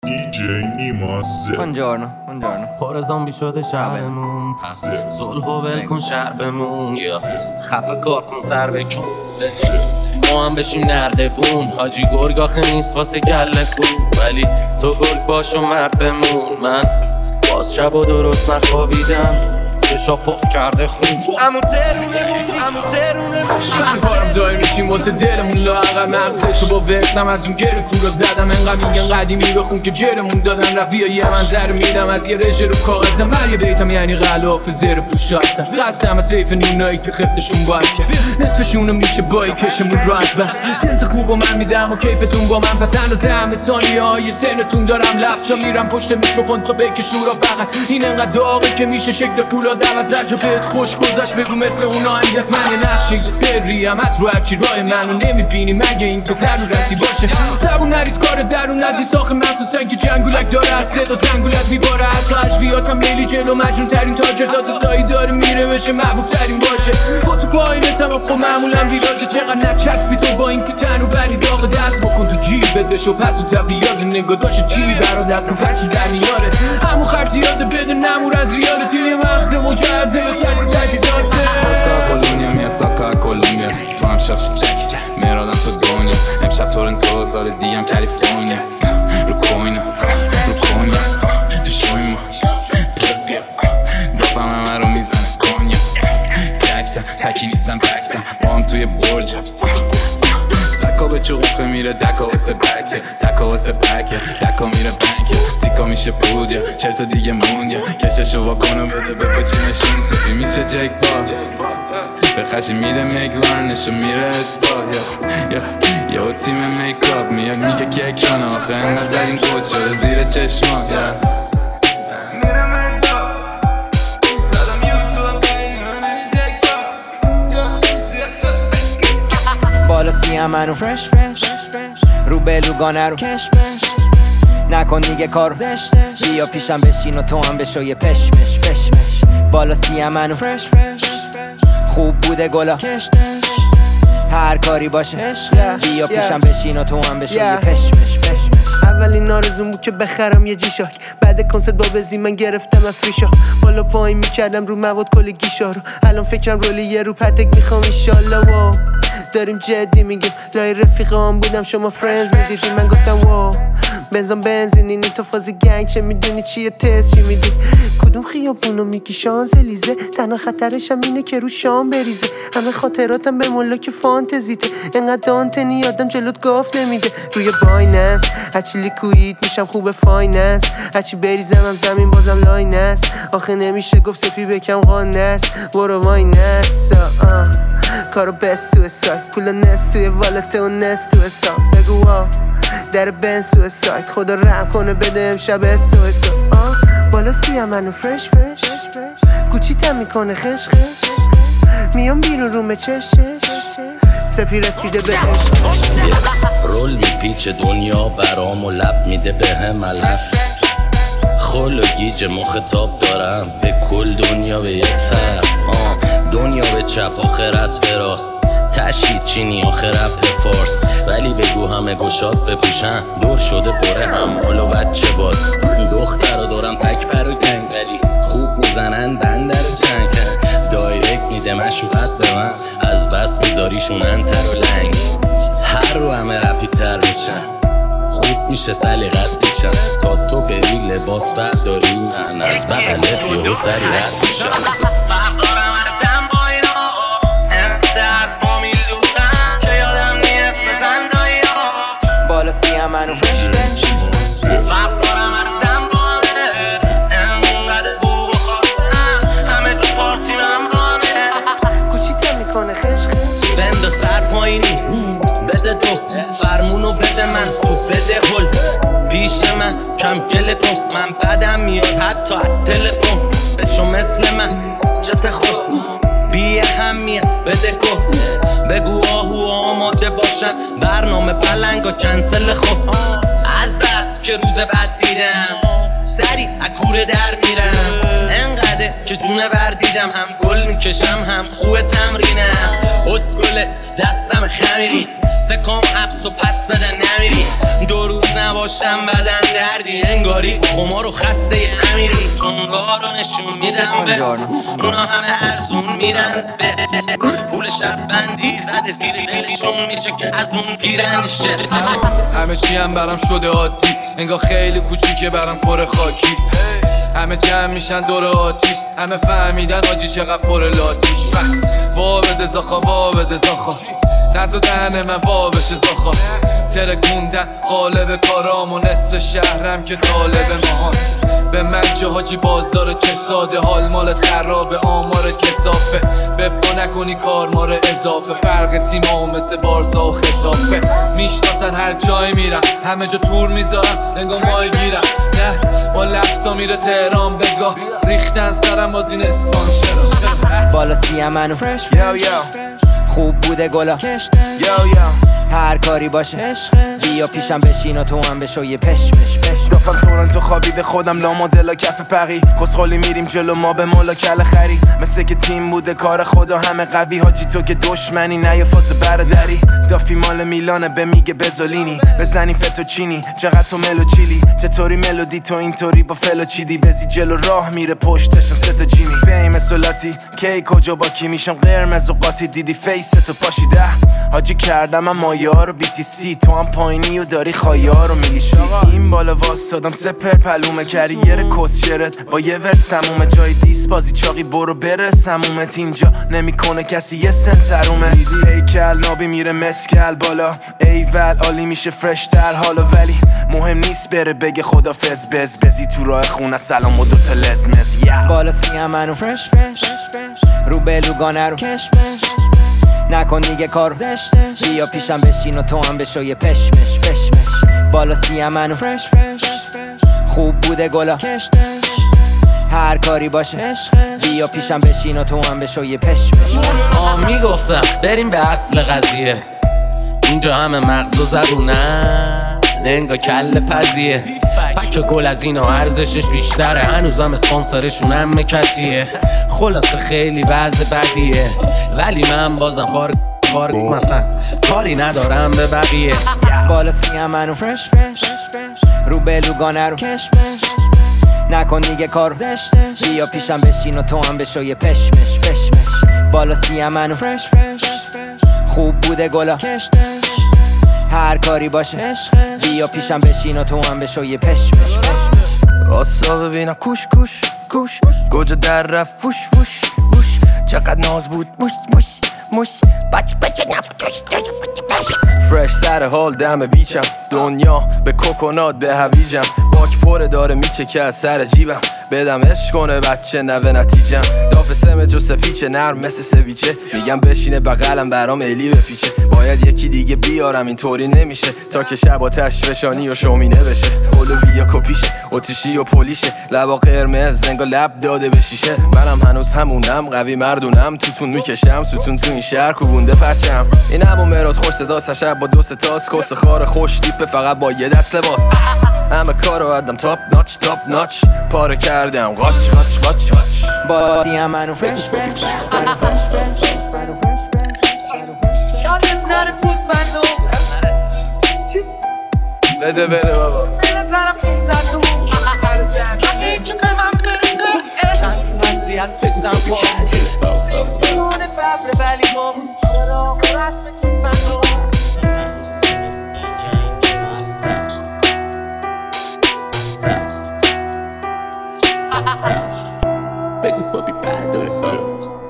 DJ نیمازه. Buongiorno. پر زامبی شده شهرمون، پس صلح و ول کن شهر بمون، یا خفه کار کن سر بکن ما هم بشیم نرده بون. حاجی گرگ آخه نیست واسه گله کن، ولی تو گرگ باش و مرد بمون. من باز شب و درست نخوابیدم، چشا پفت کرده خون. امو ترونه کارم جای میشیم واسه دلمون لاغر مغزه تو با ورسم از اون گره کورا زدم. انقدر میگن قدیمی بخون که جرمون دادن رفت بیا یه منظر میدم از یه رژه رو کاغذم. من یه بیتم یعنی غلاف زیر پوش هستم، قصدم از سیف نیمنایی که خفتشون باید کرد. نصفشونو میشه بایی کشمون راحت بس. جنس خوب و من میدم و کیفتون با من پس اندازه همه ثانیه های سنتون دارم لفشا میرم پشت میکروفون تو بکشون را فقط. این انقدر داغه که میشه شکل فولادم از رجا بهت خوش گذاشت بگو مثل اونا اینجاست. من یه نقشی سری هم از رو هرچی راه منو نمیبینی مگه این که ضرورتی باشه. زبون نریز کار درون ندی ساخه محسوسن که جنگولک داره از صدا زنگولک میباره. حتی عشویاتم لیلی جلو مجنون ترین تاجر داده سایی داره میره بشه محبوب ترین باشه. با تو پایینتم خب معمولا ویراجه چقدر نچسبی تو با این که تنو بری داغ دست بکن تو جیبت بشو پس و تبیاد نگاه داشت چی برا دست رو پس در میاره. همون خرچی یاده بده نمور از ریاده توی مغز مجرزه و سری تجیزاته. پاستا کلونیا میاد ساکا کلمبیا، تو هم شخصی چک میرادم تو دنیا. امشب تورنتو سال دیگم کالیفرنیا، رو کوینا تو شوی ما دفعه همه رو میزنه سونیا. جکسم تکی نیستم بکسم با هم توی برجم. سکا به چوقه میره دکا واسه بکسه تکا واسه پکه دکا میره بنکه سیکا میشه پودیا چرت دیگه موندیا. کششو واکنو بده به پچی نشین سفی میشه جک پا به خشی میده میگلار نشو میره اسپاد. یا تیم میکاپ میاد میگه که اکرانه آخه انقدر زدین گوت شده زیر چشما. میره میکاپ زدم یوتیوب بالا سیم منو فرش رو بلوگانه رو کشمش نکن دیگه کارو زشتش. بیا پیشم بشین و تو هم بشو یه پشمش. بالا سیم منو فرش خوب بوده گلا کشتش. هر کاری باشه بیا پیشم بشین و تو هم بشو یه پشمش. اولین آرزوم بود که بخرم یه جیشاک، بعد کنسرت با بزی من گرفتم افریشا. بالا پایین میکردم رو مواد کل گیشا رو، الان فکرم رولی یه رو پتک میخوام ایشالله. واو داریم جدی میگیم لای رفیقام بودم شما فرنز میدیدین. من گفتم واو بنزینی تو فاز گنگ چه میدونی چیه تست چی میدی. کدوم خیابونو میگی شانزلیزه، تنها خطرشم اینه که رو شام بریزه. همه خاطراتم به ملاک فانتزیته، انقدر دانتنی یادم جلوت گاف نمیده. روی بایننس هرچی لیکوید میشم خوب فایننس، هرچی بریزم هم زمین بازم لاینس. آخه نمیشه گفت سپی بکم قانس برو واینس. کارو بست تو سایت پول نست توی والته و نست تو حساب. بگو در بن سویساید خدا رحم کنه بده امشب سویساید. بالا سیم منو فرش گوچی تم میکنه خش میام بیرون رومه چش سپی رسیده به عشق. رول میپیچ دنیا برام و لب میده به هم علف. خل و گیج مخاطب دارم به کل دنیا به یک طرف. دنیا به چپ آخرت به راست، تشهید چینی آخرت به فارس. ولی بگو همه گشاد بپوشن دور شده پره همال و بچه باز. دختر رو دارم تک پر و گنگ ولی خوب میزنن بندر جنگ. دایرکت میده مشروعت به من از بس میذاریشون انتر و لنگ. هر رو همه رپیدتر میشن خوب میشه سلیقت میشن. تا تو بری لباس برداری من از بغلت یهو سری رد میشن. بالا سیم منو فرش غفارم از دم بامه انقدر بو و خواستم همه تو پارتی من بامه. کوچی تم میکنه خش بند و سر پایینی بده تو فرمونو بده من تو بده هل بیش من کم گل تو. من بدم میاد حتی از تلفن بشو مثل من چت خود بی همیه بده گفت. بگو آهو آماده باشن برنامه پلنگا کنسل خب. از بس که روز بعد دیدم سری اکوره در میرم انقدر بده که دونه بردیدم، هم گل میکشم هم خوه تمرینم. اسکلت دستم خمیری، سکام حبس و پس بدن نمیری. 2 روز نباشم بدن دردی، انگاری خمار و خسته امیری. چونگاه رو نشون میدم به اونا همه ارزون میرن به پول شب بندی زده زیر دلشون میچه که از اون بیرن. همه چی هم برام شده عادی، انگار خیلی کوچیکه برام پر خاکی. همه جمع میشن دور آتیش، همه فهمیدن آجی چقدر پر لاتیش. پس وا بده زاخا وا بده زاخا، نزا دهن من وا بشه زاخا. ترکوندن قالب کارام و نصف شهرم که طالب ماهان. به مجه حاجی بازدار که ساده، حال مالت خرابه آمار کسافه. بپا نکنی کار ماره اضافه، فرق تیم ها مثل بارسا و خطافه. میشناسن هر جای میرم، همه جا تور میذارم انگار مای گیرم. نه با لفظا میره تهران بگاه، ریختن سرم باز این اسفان. بالا سیم منو خوب بوده گلا هر کاری باشه بیا پیشم بشین و تو هم بشو یه پشمش. دافم تورنتو خوابیده خودم لا مدلا کف پری، کسخالی میریم جلو ما به مولا کل خری. مثل که تیم بوده کار خدا همه قوی، حاجی تو که دشمنی نه یه فاز برادری. دافی مال میلانه به میگه بزولینی، بزنی فتوچینی چقدر تو ملو چیلی. چطوری ملودی تو اینطوری با فلو چیدی، بزی جلو راه میره پشتشم 3 تا جیمی. فیم سولاتی کی کجا با کی میشم قرمز و قاطی، دیدی فیس تو پاشیده حاجی کردم من مایا رو BTC. تو هم پایینی و داری خایا رو میلیشی. این بالا واسادم سپر پلومه کریر کسشرت با یه ورس تمومه. جای دیس بازی چاقی برو برس همومت، اینجا نمیکنه کسی یه سنترومه. هیکل نابی میره مسکل بالا ایول عالی میشه فرش تر حالا، ولی مهم نیست بره بگه خدافظ. بزی تو راه خونه سلام و دوتا لزمز. بالا سیم منو فرش رو بلوگانه رو کشمش. نکن دیگه کار زشتش، بیا پیشم بشین و تو هم بشو یه پشمش. بالا سیم منو فرش خوب بوده گلا هر کاری باشه بیا پیشم بشین و تو هم بشو یه پشمش. میگفتم بریم به اصل قضیه، اینجا همه مغز و زبونن انگار کل پزیه. پک گل از اینا ارزشش بیشتره، هنوزم اسپانسرشون هم مکتیه. خلاصه خیلی وضع بدیه، ولی من بازم کار مثلا کاری ندارم به بقیه. بالا سیم منو فرش رو بلوگانه رو کشمش. نکن دیگه کار زشتش، بیا پیشم بشین و تو هم بشو یه پشمش. بالا سیم منو فرش خوب بوده گلا هر کاری باشه بیا پیشم بشین و تو هم بشو یه پشمش. آسا ببینم کوش گوجه در رفت فوش چقدر ناز بود موش بچه فرش سر حال دم بیچم، دنیا به کوکونات به هویجم. باک پره داره میچه که از سر جیبم، بدم عشق کنه بچه نوه نتیجم. داف سم جو سپیچه نرم مثل سویچه، میگم بشینه بغلم برام الی بپیچه. باید یکی دیگه بیارم اینطوری نمیشه، تا که شب آتش فشانی و شومینه بشه. اولویا کپیشه اتیشی و پلیشه، لبا قرمز زنگا لب داده به شیشه. منم هنوز همونم قوی مردونم، توتون میکشم ستون تو این شهر کوبونده پرچم. این همون مراد خوش صدا شب با 2 تاس کس خار خوش تیپه فقط با یه دست لباس. همه کارو ادم تاپ ناچ پاره کردم قاچ با سیم منو فرش بده بره بابا. بگو بابی برداره